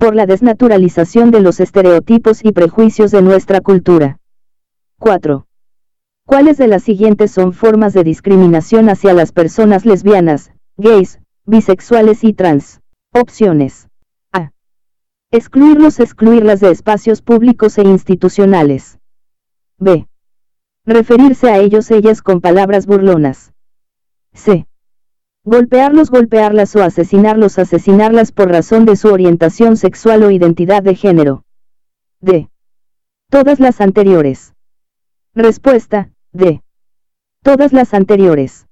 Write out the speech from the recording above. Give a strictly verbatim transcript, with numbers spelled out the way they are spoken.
por la desnaturalización de los estereotipos y prejuicios de nuestra cultura. cuatro. ¿Cuáles de las siguientes son formas de discriminación hacia las personas lesbianas, gays, bisexuales y trans? Opciones. A. Excluirlos, excluirlas de espacios públicos e institucionales. B. Referirse a ellos, ellas con palabras burlonas. C. Golpearlos, golpearlas o asesinarlos, asesinarlas por razón de su orientación sexual o identidad de género. D. Todas las anteriores. Respuesta: D. Todas las anteriores.